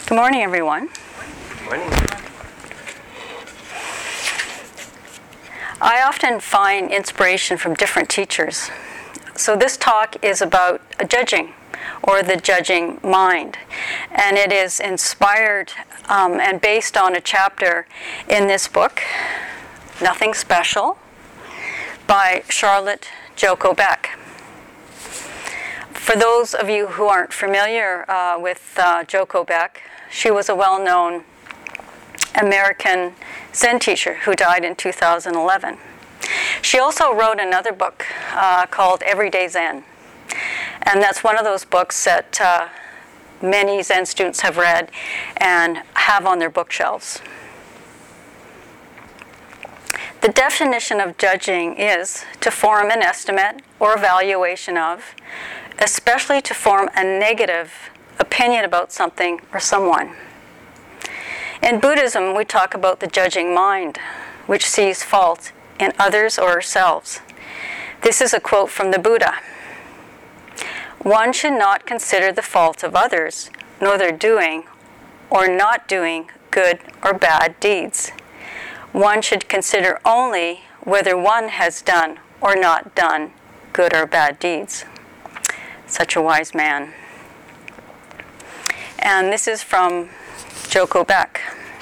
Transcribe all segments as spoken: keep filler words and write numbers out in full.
Good morning, everyone. Good morning. I often find inspiration from different teachers. So this talk is about judging, or the judging mind. And it is inspired um, and based on a chapter in this book, Nothing Special, by Charlotte Joko Beck. For those of you who aren't familiar uh, with uh, Joko Beck, she was a well-known American Zen teacher who died in two thousand eleven. She also wrote another book uh, called Everyday Zen. And that's one of those books that uh, many Zen students have read and have on their bookshelves. The definition of judging is to form an estimate or evaluation of, especially to form a negative opinion about something or someone. In Buddhism, we talk about the judging mind, which sees fault in others or ourselves. This is a quote from the Buddha. One should not consider the fault of others, nor their doing or not doing good or bad deeds. One should consider only whether one has done or not done good or bad deeds. Such a wise man. And this is from Joko Beck.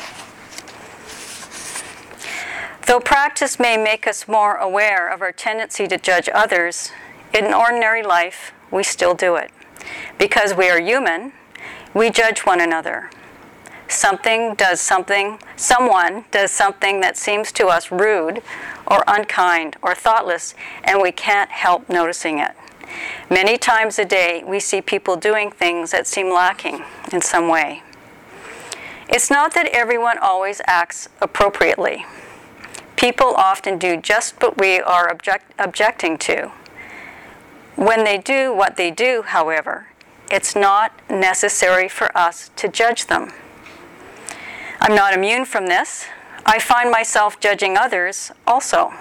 Though practice may make us more aware of our tendency to judge others, in ordinary life we still do it. Because we are human, we judge one another. Something does something, someone does something that seems to us rude or unkind or thoughtless, and we can't help noticing it. Many times a day, we see people doing things that seem lacking in some way. It's not that everyone always acts appropriately. People often do just what we are object- objecting to. When they do what they do, however, it's not necessary for us to judge them. I'm not immune from this. I find myself judging others also.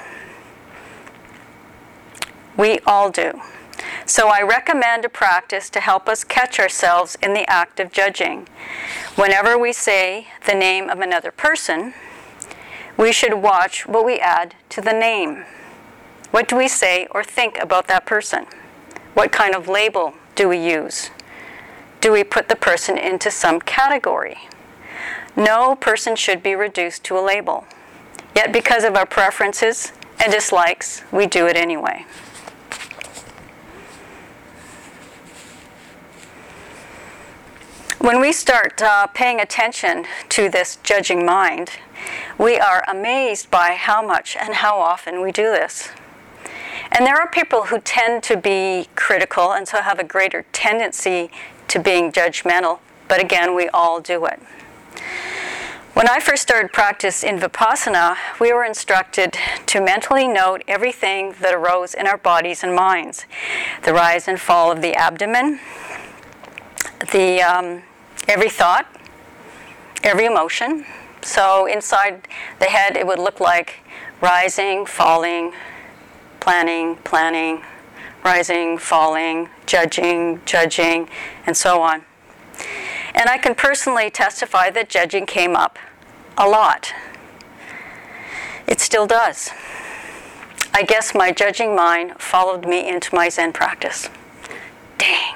We all do. So I recommend a practice to help us catch ourselves in the act of judging. Whenever we say the name of another person, we should watch what we add to the name. What do we say or think about that person? What kind of label do we use? Do we put the person into some category? No person should be reduced to a label. Yet because of our preferences and dislikes, we do it anyway. When we start uh, paying attention to this judging mind, we are amazed by how much and how often we do this. And there are people who tend to be critical and so have a greater tendency to being judgmental, but again, we all do it. When I first started practice in Vipassana, we were instructed to mentally note everything that arose in our bodies and minds. The rise and fall of the abdomen, the um, every thought, every emotion. So inside the head, it would look like rising, falling, planning, planning, rising, falling, judging, judging, and so on. And I can personally testify that judging came up a lot. It still does. I guess my judging mind followed me into my Zen practice. Dang.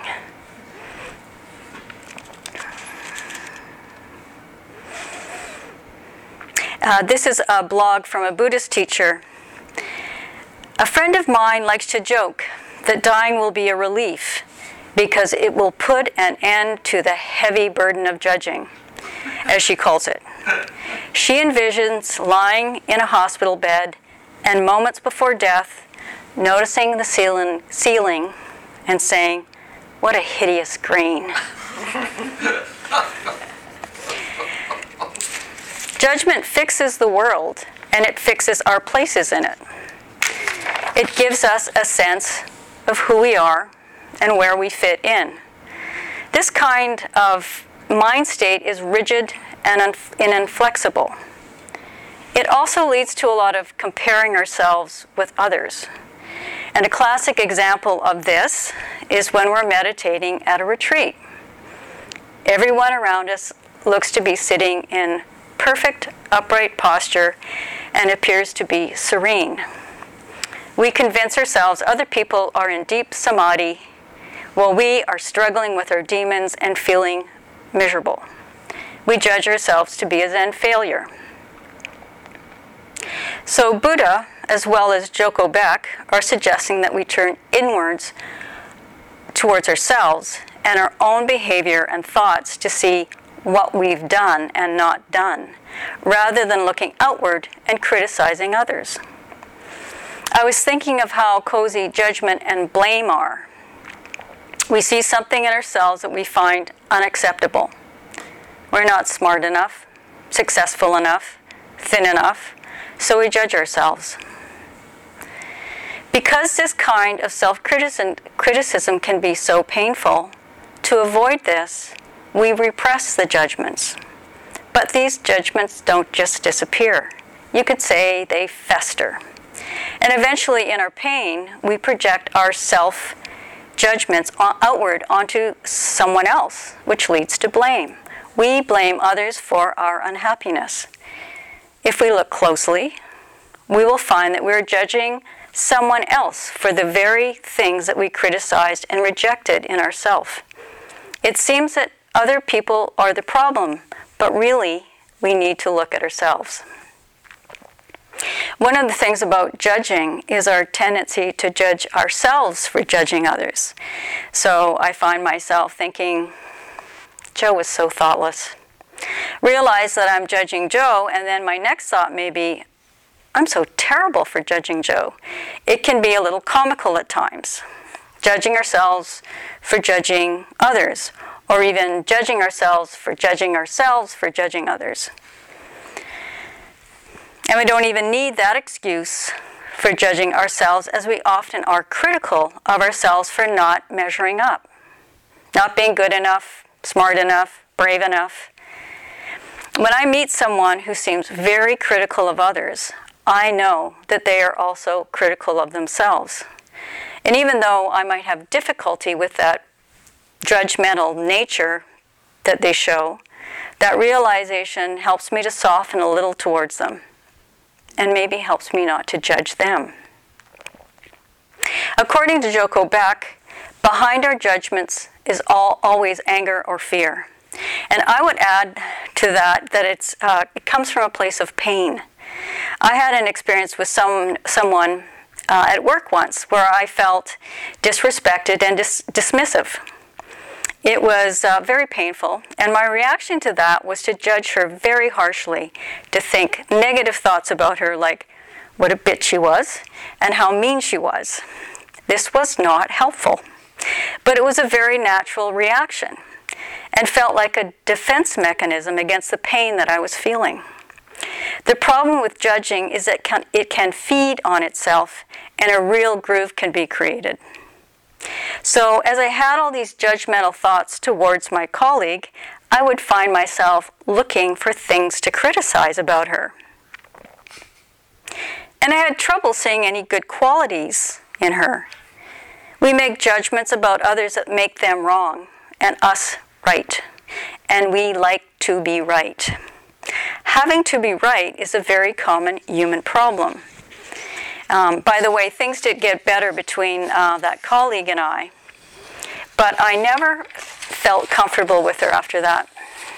Uh, this is a blog from a Buddhist teacher. A friend of mine likes to joke that dying will be a relief because it will put an end to the heavy burden of judging, as she calls it. She envisions lying in a hospital bed and moments before death, noticing the ceiling, ceiling and saying, "What a hideous green." Judgment fixes the world, and it fixes our places in it. It gives us a sense of who we are and where we fit in. This kind of mind state is rigid and unf- and inflexible. It also leads to a lot of comparing ourselves with others. And a classic example of this is when we're meditating at a retreat. Everyone around us looks to be sitting in perfect upright posture and appears to be serene. We convince ourselves other people are in deep samadhi while we are struggling with our demons and feeling miserable. We judge ourselves to be a Zen failure. So Buddha, as well as Joko Beck, are suggesting that we turn inwards towards ourselves and our own behavior and thoughts to see what we've done and not done, rather than looking outward and criticizing others. I was thinking of how cozy judgment and blame are. We see something in ourselves that we find unacceptable. We're not smart enough, successful enough, thin enough, so we judge ourselves. Because this kind of self-criticism can be so painful, to avoid this, we repress the judgments. But these judgments don't just disappear. You could say they fester. And eventually, in our pain, we project our self-judgments outward onto someone else, which leads to blame. We blame others for our unhappiness. If we look closely, we will find that we're judging someone else for the very things that we criticized and rejected in ourselves. It seems that other people are the problem, but really, we need to look at ourselves. One of the things about judging is our tendency to judge ourselves for judging others. So I find myself thinking, Joe was so thoughtless. Realize that I'm judging Joe, and then my next thought may be, I'm so terrible for judging Joe. It can be a little comical at times. Judging ourselves for judging others, or even judging ourselves for judging ourselves for judging others. And we don't even need that excuse for judging ourselves, as we often are critical of ourselves for not measuring up, not being good enough, smart enough, brave enough. When I meet someone who seems very critical of others, I know that they are also critical of themselves. And even though I might have difficulty with that judgmental nature that they show, that realization helps me to soften a little towards them, and maybe helps me not to judge them. According to Joko Beck, behind our judgments is all, always anger or fear. And I would add to that that it's, uh, it comes from a place of pain. I had an experience with some, someone uh, at work once where I felt disrespected and dis- dismissive. It was uh, very painful, and my reaction to that was to judge her very harshly, to think negative thoughts about her, like what a bitch she was and how mean she was. This was not helpful, but it was a very natural reaction and felt like a defense mechanism against the pain that I was feeling. The problem with judging is that can, it can feed on itself, and a real groove can be created. So as I had all these judgmental thoughts towards my colleague, I would find myself looking for things to criticize about her. And I had trouble seeing any good qualities in her. We make judgments about others that make them wrong and us right. And we like to be right. Having to be right is a very common human problem. Um, by the way, things did get better between uh, that colleague and I, but I never felt comfortable with her after that.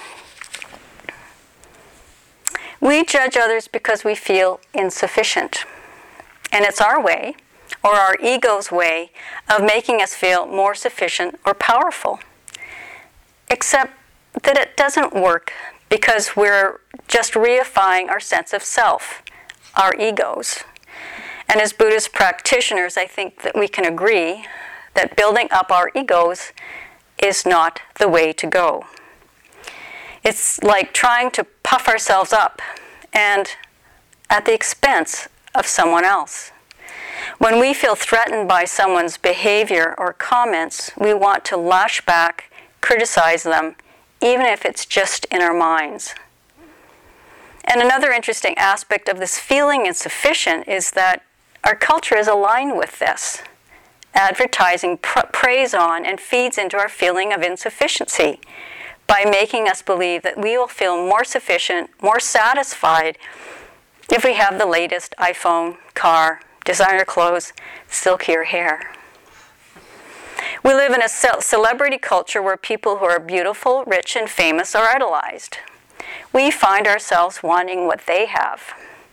We judge others because we feel insufficient, and it's our way, or our ego's way, of making us feel more sufficient or powerful. Except that it doesn't work because we're just reifying our sense of self, our egos. And as Buddhist practitioners, I think that we can agree that building up our egos is not the way to go. It's like trying to puff ourselves up, and at the expense of someone else. When we feel threatened by someone's behavior or comments, we want to lash back, criticize them, even if it's just in our minds. And another interesting aspect of this feeling insufficient is that our culture is aligned with this. Advertising pr- preys on and feeds into our feeling of insufficiency. by making us believe that we will feel more sufficient, more satisfied if we have the latest iPhone, car, designer clothes, silkier hair. We live in a celebrity culture where people who are beautiful, rich, and famous are idolized. We find ourselves wanting what they have.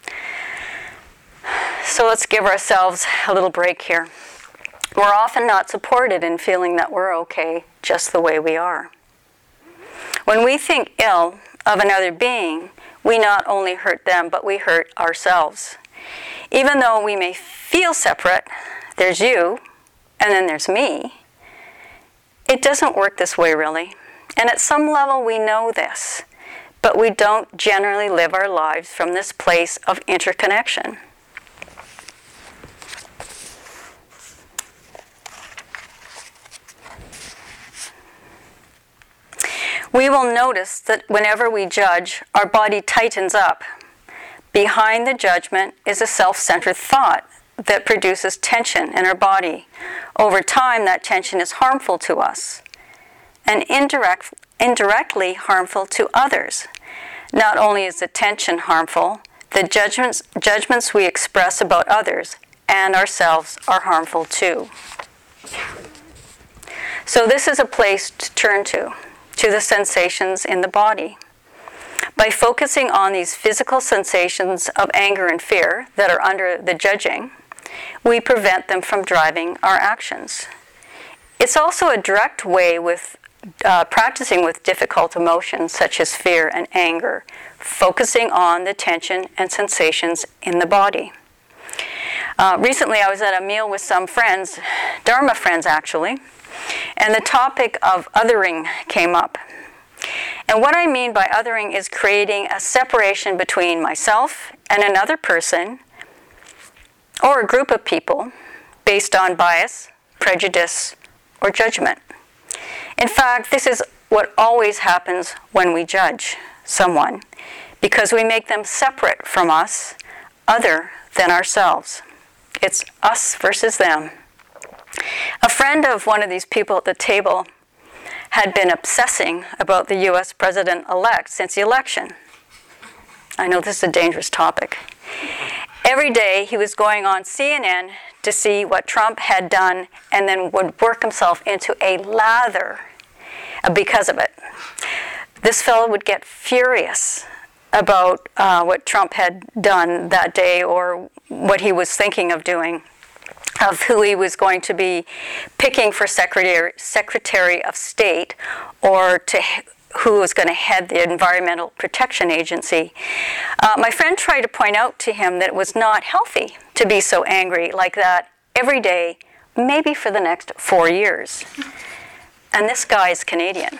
So let's give ourselves a little break here. We're often not supported in feeling that we're okay just the way we are. When we think ill of another being, we not only hurt them, but we hurt ourselves. Even though we may feel separate, there's you, and then there's me, it doesn't work this way really. And at some level we know this, but we don't generally live our lives from this place of interconnection. We will notice that whenever we judge, our body tightens up. Behind the judgment is a self-centered thought that produces tension in our body. Over time, that tension is harmful to us and indirect, indirectly harmful to others. Not only is the tension harmful, the judgments, judgments we express about others and ourselves are harmful too. So this is a place to turn to. to the sensations in the body. By focusing on these physical sensations of anger and fear that are under the judging, we prevent them from driving our actions. It's also a direct way with uh, practicing with difficult emotions such as fear and anger, focusing on the tension and sensations in the body. Uh, recently I was at a meal with some friends, Dharma friends actually, and the topic of othering came up. And what I mean by othering is creating a separation between myself and another person or a group of people based on bias, prejudice, or judgment. In fact, this is what always happens when we judge someone, because we make them separate from us, other than ourselves. It's us versus them. A friend of one of these people at the table had been obsessing about the U S president-elect since the election. I know this is a dangerous topic. Every day he was going on C N N to see what Trump had done and then would work himself into a lather because of it. This fellow would get furious about uh, what Trump had done that day or what he was thinking of doing, of who he was going to be picking for Secretary, Secretary of State, or to who was going to head the Environmental Protection Agency. Uh, my friend tried to point out to him that it was not healthy to be so angry like that every day, maybe for the next four years. And this guy is Canadian.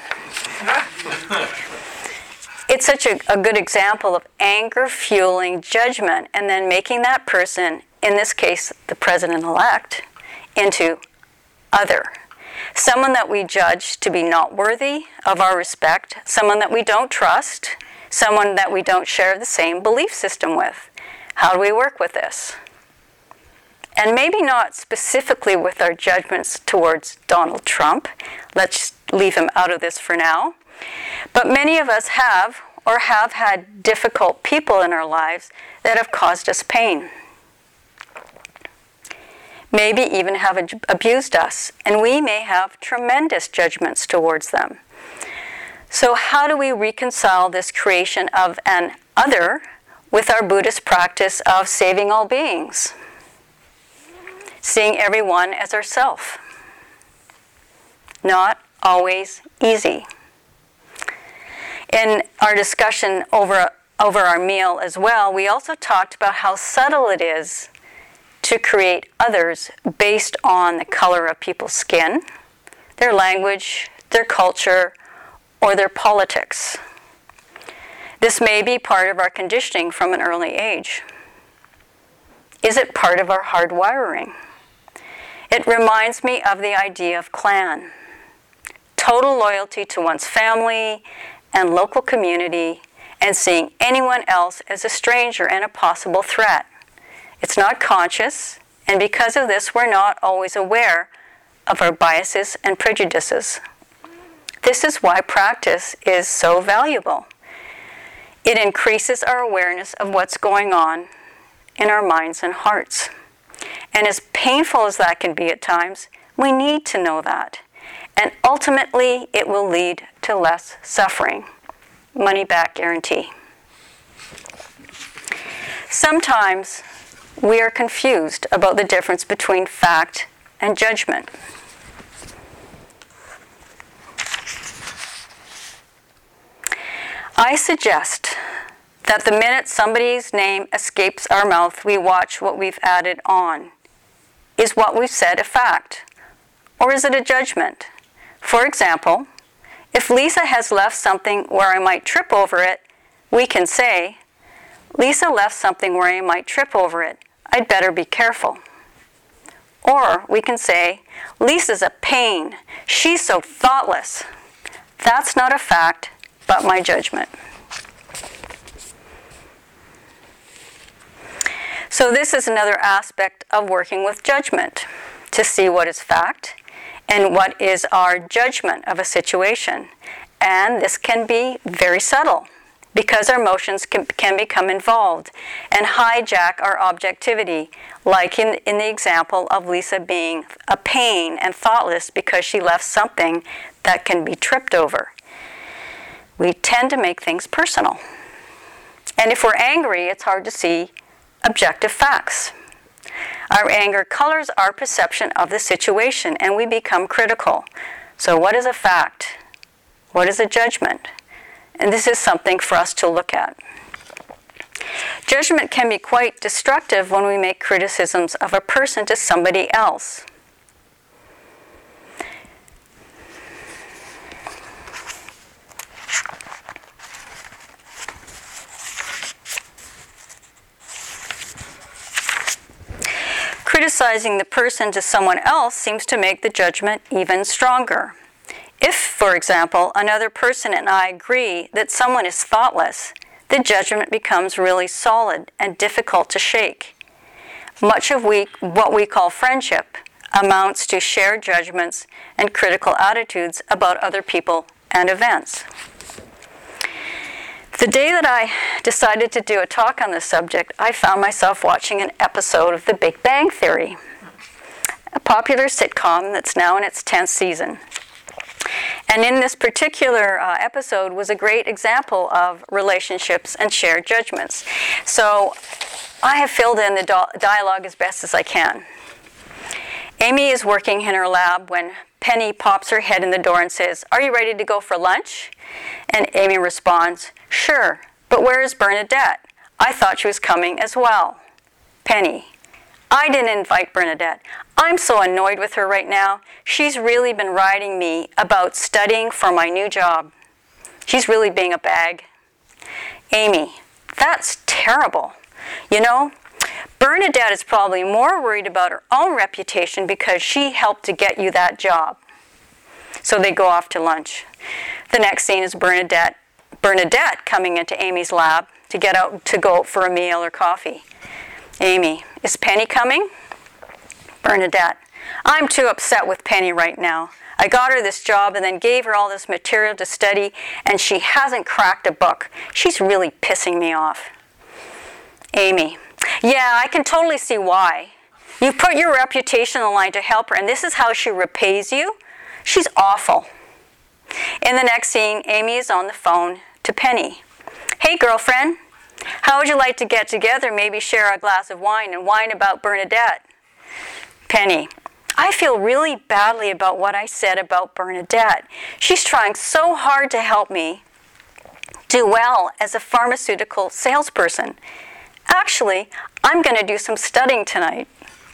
It's such a, a good example of anger fueling judgment and then making that person, in this case, the president-elect, into other. Someone that we judge to be not worthy of our respect, someone that we don't trust, someone that we don't share the same belief system with. How do we work with this? And maybe not specifically with our judgments towards Donald Trump. Let's leave him out of this for now. But many of us have or have had difficult people in our lives that have caused us pain. Maybe even have ab- abused us, and we may have tremendous judgments towards them. So how do we reconcile this creation of an other with our Buddhist practice of saving all beings? Seeing everyone as ourself. Not always easy. In our discussion over, over our meal as well, we also talked about how subtle it is to create others based on the color of people's skin, their language, their culture, or their politics. This may be part of our conditioning from an early age. Is it part of our hardwiring? It reminds me of the idea of clan. Total loyalty to one's family and local community, and seeing anyone else as a stranger and a possible threat. It's not conscious, and because of this, we're not always aware of our biases and prejudices. This This is why practice is so valuable. It increases our awareness of what's going on in our minds and hearts. And as painful as that can be at times, we need to know that. And ultimately, it will lead to less suffering. Money back guarantee. Sometimes we are confused about the difference between fact and judgment. I suggest that the minute somebody's name escapes our mouth, we watch what we've added on. Is what we've said a fact? Or is it a judgment? For example, if Lisa has left something where I might trip over it, we can say, Lisa left something where I might trip over it. I'd better be careful. Or we can say, Lisa's a pain. She's so thoughtless. That's not a fact, but my judgment. So this is another aspect of working with judgment, to see what is fact and what is our judgment of a situation. And this can be very subtle because our emotions can, can become involved and hijack our objectivity, like in, in the example of Lisa being a pain and thoughtless because she left something that can be tripped over. We tend to make things personal. And if we're angry, it's hard to see objective facts. Our anger colors our perception of the situation, and we become critical. So what is a fact? What is a judgment? And this is something for us to look at. Judgment can be quite destructive when we make criticisms of a person to somebody else. Criticizing the person to someone else seems to make the judgment even stronger. If, for example, another person and I agree that someone is thoughtless, the judgment becomes really solid and difficult to shake. Much of we, what we call friendship amounts to shared judgments and critical attitudes about other people and events. The day that I decided to do a talk on this subject, I found myself watching an episode of The Big Bang Theory, a popular sitcom that's now in its tenth season. And in this particular uh, episode was a great example of relationships and shared judgments. So I have filled in the do- dialogue as best as I can. Amy is working in her lab when Penny pops her head in the door and says, "Are you ready to go for lunch?" And Amy responds, "Sure, but where is Bernadette? I thought she was coming as well." Penny, "I didn't invite Bernadette. I'm so annoyed with her right now. She's really been writing me about studying for my new job. She's really being a bag." Amy, "That's terrible. You know, Bernadette is probably more worried about her own reputation because she helped to get you that job." So they go off to lunch. The next scene is Bernadette Bernadette coming into Amy's lab to get out to go out for a meal or coffee. Amy, "Is Penny coming?" Bernadette, "I'm too upset with Penny right now. I got her this job and then gave her all this material to study, and she hasn't cracked a book. She's really pissing me off." Amy, "Yeah, I can totally see why. You put your reputation on the line to help her, and this is how she repays you? She's awful." In the next scene, Amy is on the phone to Penny. "Hey, girlfriend, how would you like to get together, maybe share a glass of wine and whine about Bernadette?" Penny, "I feel really badly about what I said about Bernadette. She's trying so hard to help me do well as a pharmaceutical salesperson. Actually, I'm going to do some studying tonight."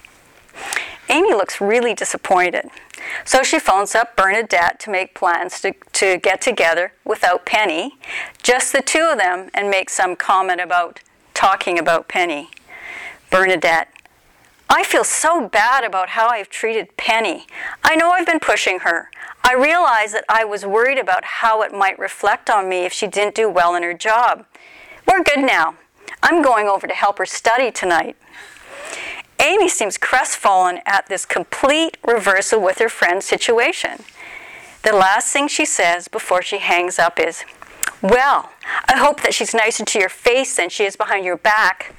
Amy looks really disappointed. So she phones up Bernadette to make plans to, to get together without Penny, just the two of them, and make some comment about talking about Penny. Bernadette, "I feel so bad about how I've treated Penny. I know I've been pushing her. I realized that I was worried about how it might reflect on me if she didn't do well in her job. We're good now. I'm going over to help her study tonight." Amy seems crestfallen at this complete reversal with her friend's situation. The last thing she says before she hangs up is, "Well, I hope that she's nicer to your face than she is behind your back."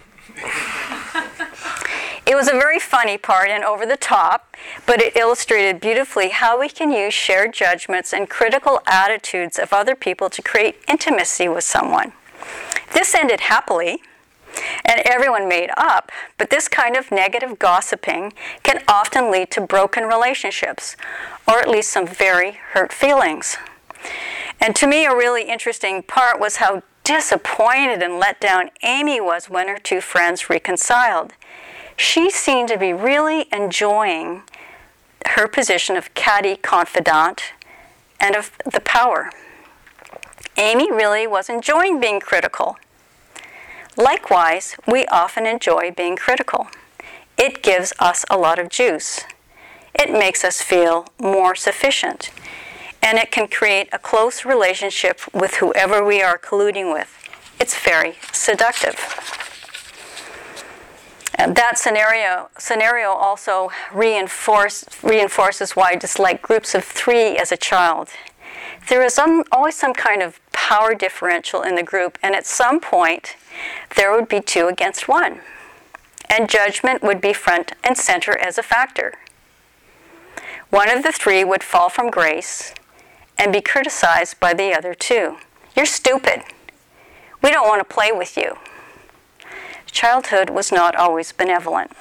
It was a very funny part and over the top, but it illustrated beautifully how we can use shared judgments and critical attitudes of other people to create intimacy with someone. This ended happily, and everyone made up, but this kind of negative gossiping can often lead to broken relationships, or at least some very hurt feelings. And to me, a really interesting part was how disappointed and let down Amy was when her two friends reconciled. She seemed to be really enjoying her position of catty confidant and of the power. Amy really was enjoying being critical. Likewise, we often enjoy being critical. It gives us a lot of juice. It makes us feel more sufficient. And it can create a close relationship with whoever we are colluding with. It's very seductive. And that scenario, scenario also reinforce, reinforces why I dislike groups of three as a child. There is some, always some kind of power differential in the group, and at some point, there would be two against one. And judgment would be front and center as a factor. One of the three would fall from grace and be criticized by the other two. "You're stupid. We don't want to play with you." Childhood was not always benevolent.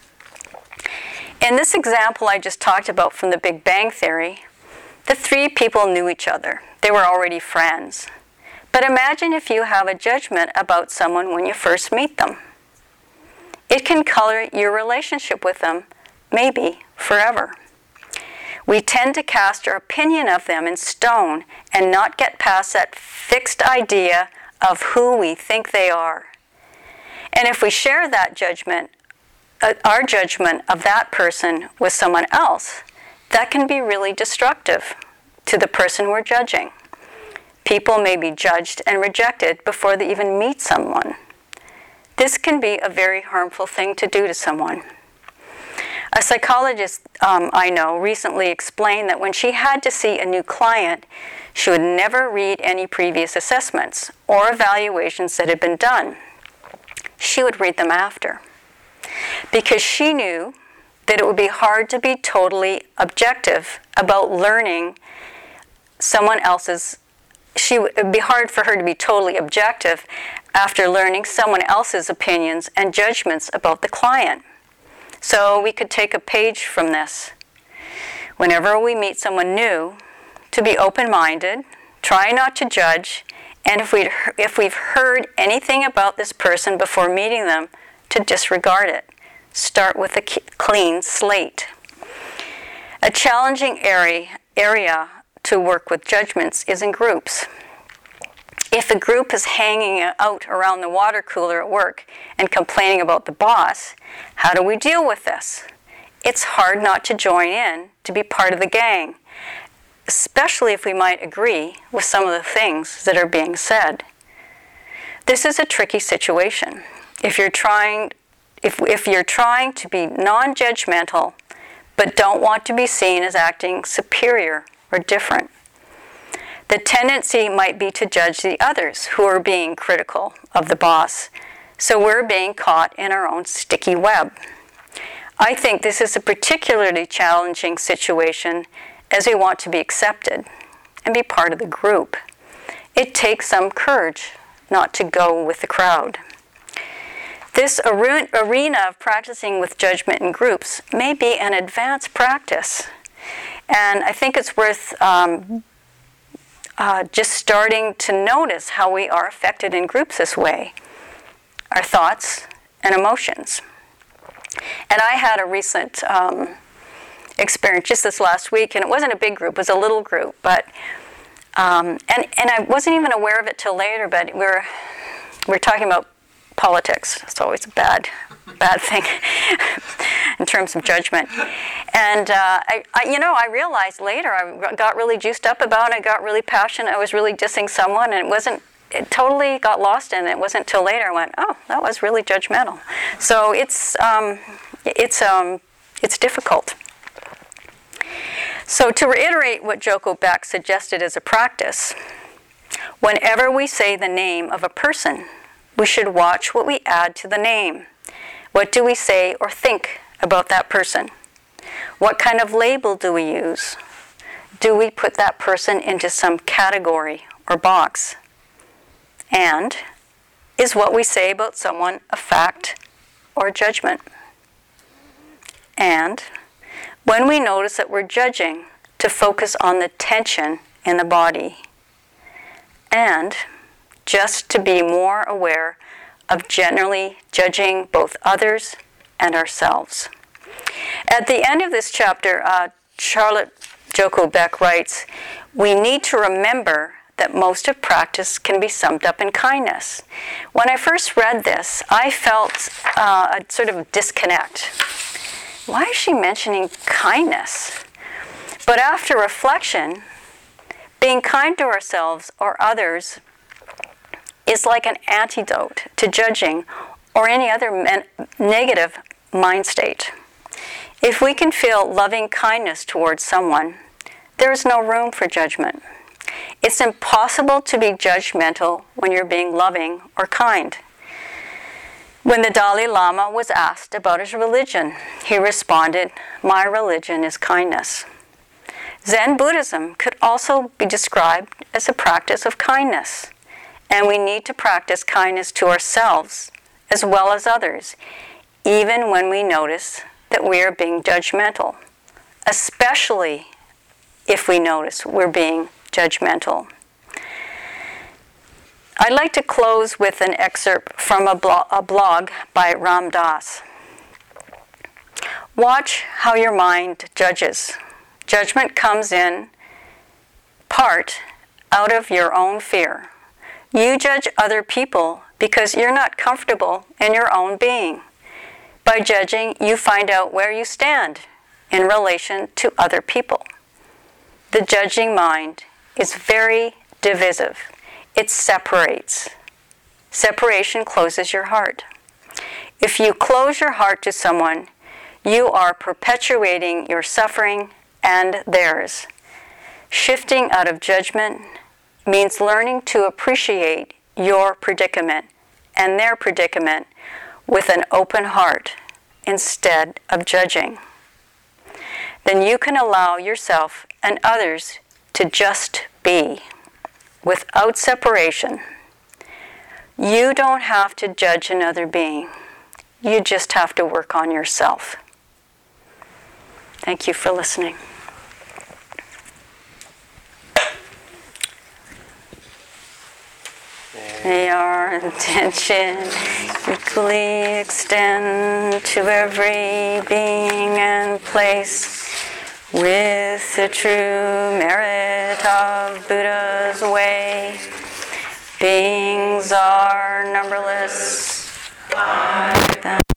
In this example I just talked about from the Big Bang Theory, the three people knew each other. They were already friends. But imagine if you have a judgment about someone when you first meet them. It can color your relationship with them, maybe forever. We tend to cast our opinion of them in stone and not get past that fixed idea of who we think they are. And if we share that judgment, uh, our judgment of that person with someone else, that can be really destructive to the person we're judging. People may be judged and rejected before they even meet someone. This can be a very harmful thing to do to someone. A psychologist um, I know recently explained that when she had to see a new client, she would never read any previous assessments or evaluations that had been done. She would read them after, because she knew that it would be hard to be totally objective about learning someone else's. She it would be hard for her to be totally objective after learning someone else's opinions and judgments about the client. So we could take a page from this. Whenever we meet someone new, to be open-minded, try not to judge, and if, we'd, if we've heard anything about this person before meeting them, to disregard it. Start with a clean slate. A challenging area, area to work with judgments is in groups. If a group is hanging out around the water cooler at work and complaining about the boss, how do we deal with this? It's hard not to join in, to be part of the gang, especially if we might agree with some of the things that are being said. This is a tricky situation. If you're trying, if, if you're trying to be non-judgmental, but don't want to be seen as acting superior or different, the tendency might be to judge the others who are being critical of the boss, so we're being caught in our own sticky web. I think this is a particularly challenging situation as we want to be accepted and be part of the group. It takes some courage not to go with the crowd. This arena of practicing with judgment in groups may be an advanced practice, and I think it's worth um, Uh, just starting to notice how we are affected in groups this way, our thoughts and emotions. And I had a recent um, experience just this last week, and it wasn't a big group, it was a little group, but um, and, and I wasn't even aware of it till later, but we were, we were talking about politics. It's always a bad, bad thing in terms of judgment. And, uh, I, I, you know, I realized later, I got really juiced up about it, I got really passionate, I was really dissing someone, and it wasn't, it totally got lost in it. It wasn't until later I went, oh, that was really judgmental. So it's, um, it's, um, it's difficult. So to reiterate what Joko Beck suggested as a practice, whenever we say the name of a person, we should watch what we add to the name. What do we say or think about that person? What kind of label do we use? Do we put that person into some category or box? And is what we say about someone a fact or judgment? And when we notice that we're judging, to focus on the tension in the body. And just to be more aware of generally judging both others and ourselves. At the end of this chapter, uh, Charlotte Joko Beck writes, we need to remember that most of practice can be summed up in kindness. When I first read this, I felt uh, a sort of disconnect. Why is she mentioning kindness? But after reflection, being kind to ourselves or others is like an antidote to judging or any other men- negative mind state. If we can feel loving kindness towards someone, there is no room for judgment. It's impossible to be judgmental when you're being loving or kind. When the Dalai Lama was asked about his religion, he responded, "My religion is kindness." Zen Buddhism could also be described as a practice of kindness, and we need to practice kindness to ourselves as well as others, even when we notice that we are being judgmental, especially if we notice we're being judgmental. I'd like to close with an excerpt from a, blo- a blog by Ram Dass. Watch how your mind judges. Judgment comes in part out of your own fear. You judge other people because you're not comfortable in your own being. By judging, you find out where you stand in relation to other people. The judging mind is very divisive. It separates. Separation closes your heart. If you close your heart to someone, you are perpetuating your suffering and theirs. Shifting out of judgment means learning to appreciate your predicament and their predicament with an open heart instead of judging. Then you can allow yourself and others to just be, without separation. You don't have to judge another being. You just have to work on yourself. Thank you for listening. May our intention equally extend to every being and place with the true merit of Buddha's way. Beings are numberless.